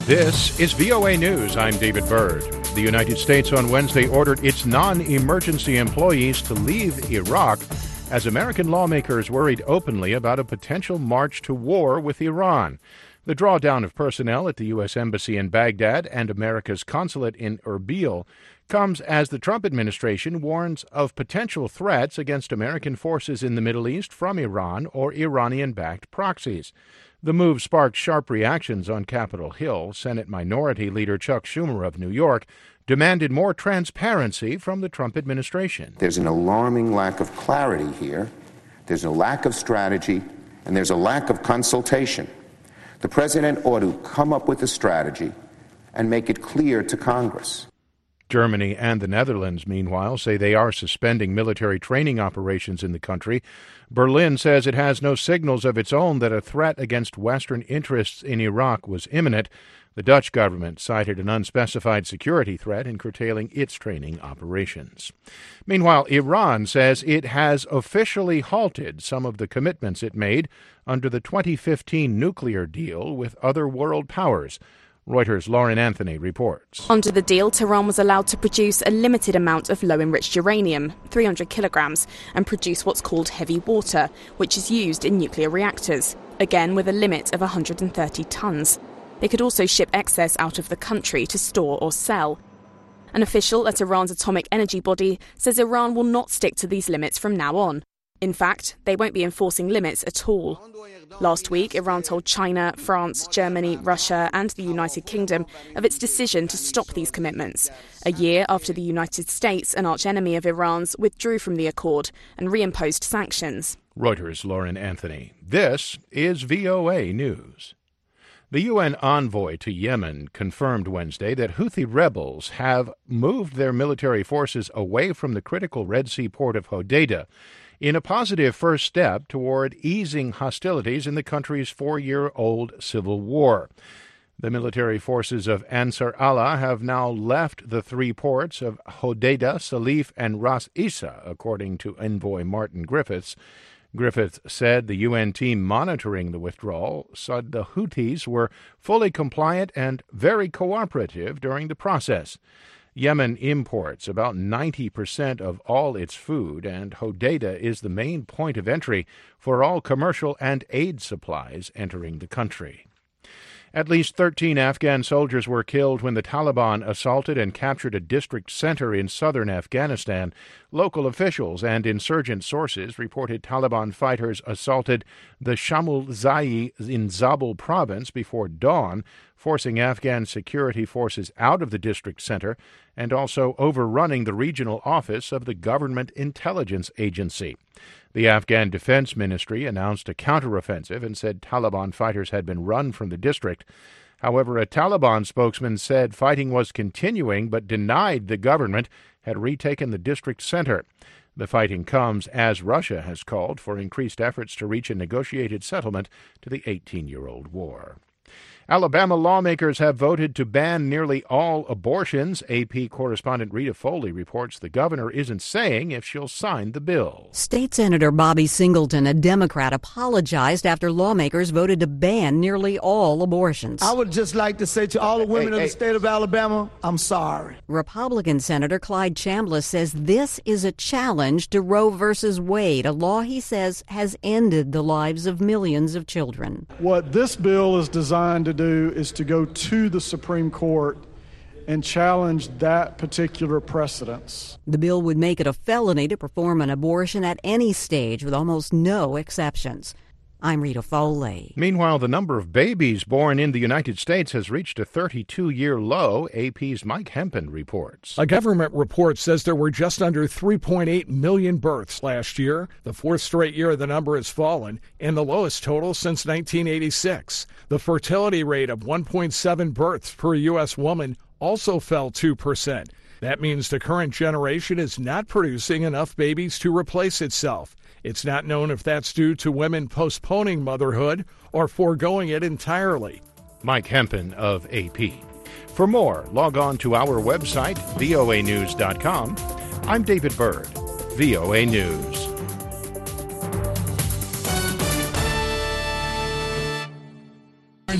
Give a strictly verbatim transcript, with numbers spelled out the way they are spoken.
This is V O A News. I'm David Byrd. The United States on Wednesday ordered its non-emergency employees to leave Iraq as American lawmakers worried openly about a potential march to war with Iran. The drawdown of personnel at the U S. Embassy in Baghdad and America's consulate in Erbil comes as the Trump administration warns of potential threats against American forces in the Middle East from Iran or Iranian-backed proxies. The move sparked sharp reactions on Capitol Hill. Senate Minority Leader Chuck Schumer of New York demanded more transparency from the Trump administration. There's an alarming lack of clarity here. There's a lack of strategy, and there's a lack of consultation. The president ought to come up with a strategy and make it clear to Congress. Germany and the Netherlands, meanwhile, say they are suspending military training operations in the country. Berlin says it has no signals of its own that a threat against Western interests in Iraq was imminent. The Dutch government cited an unspecified security threat in curtailing its training operations. Meanwhile, Iran says it has officially halted some of the commitments it made under the twenty fifteen nuclear deal with other world powers. Reuters' Lauren Anthony reports. Under the deal, Tehran was allowed to produce a limited amount of low-enriched uranium, three hundred kilograms, and produce what's called heavy water, which is used in nuclear reactors, again with a limit of one hundred thirty tons. They could also ship excess out of the country to store or sell. An official at Iran's atomic energy body says Iran will not stick to these limits from now on. In fact, they won't be enforcing limits at all. Last week, Iran told China, France, Germany, Russia and the United Kingdom of its decision to stop these commitments, a year after the United States, an archenemy of Iran's, withdrew from the accord and reimposed sanctions. Reuters' Lauren Anthony. This is V O A News. The U N envoy to Yemen confirmed Wednesday that Houthi rebels have moved their military forces away from the critical Red Sea port of Hodeidah in a positive first step toward easing hostilities in the country's four-year-old civil war. The military forces of Ansar Allah have now left the three ports of Hodeidah, Salif, and Ras Isa, according to envoy Martin Griffiths. Griffiths said the U N team monitoring the withdrawal said the Houthis were fully compliant and very cooperative during the process. Yemen imports about ninety percent of all its food, and Hodeidah is the main point of entry for all commercial and aid supplies entering the country. At least thirteen Afghan soldiers were killed when the Taliban assaulted and captured a district center in southern Afghanistan. Local officials and insurgent sources reported Taliban fighters assaulted the Shamul Zai in Zabul province before dawn, forcing Afghan security forces out of the district center and also overrunning the regional office of the Government Intelligence Agency. The Afghan Defense Ministry announced a counteroffensive and said Taliban fighters had been run from the district. However, a Taliban spokesman said fighting was continuing but denied the government had retaken the district center. The fighting comes as Russia has called for increased efforts to reach a negotiated settlement to the eighteen-year-old war. Alabama lawmakers have voted to ban nearly all abortions. A P correspondent Rita Foley reports the governor isn't saying if she'll sign the bill. State Senator Bobby Singleton, a Democrat, apologized after lawmakers voted to ban nearly all abortions. I would just like to say to all the women hey, hey, of the state of Alabama, I'm sorry. Republican Senator Clyde Chambliss says this is a challenge to Roe versus Wade, a law he says has ended the lives of millions of children. What this bill is designed to do is to go to the Supreme Court and challenge that particular precedence. The bill would make it a felony to perform an abortion at any stage with almost no exceptions. I'm Rita Foley. Meanwhile, the number of babies born in the United States has reached a thirty-two-year low. A P's Mike Hempen reports. A government report says there were just under three point eight million births last year. The fourth straight year the number has fallen, and the lowest total since nineteen eighty-six. The fertility rate of one point seven births per U S woman also fell two percent. That means the current generation is not producing enough babies to replace itself. It's not known if that's due to women postponing motherhood or foregoing it entirely. Mike Hempen of A P. For more, log on to our website, V O A news dot com. I'm David Byrd, V O A News.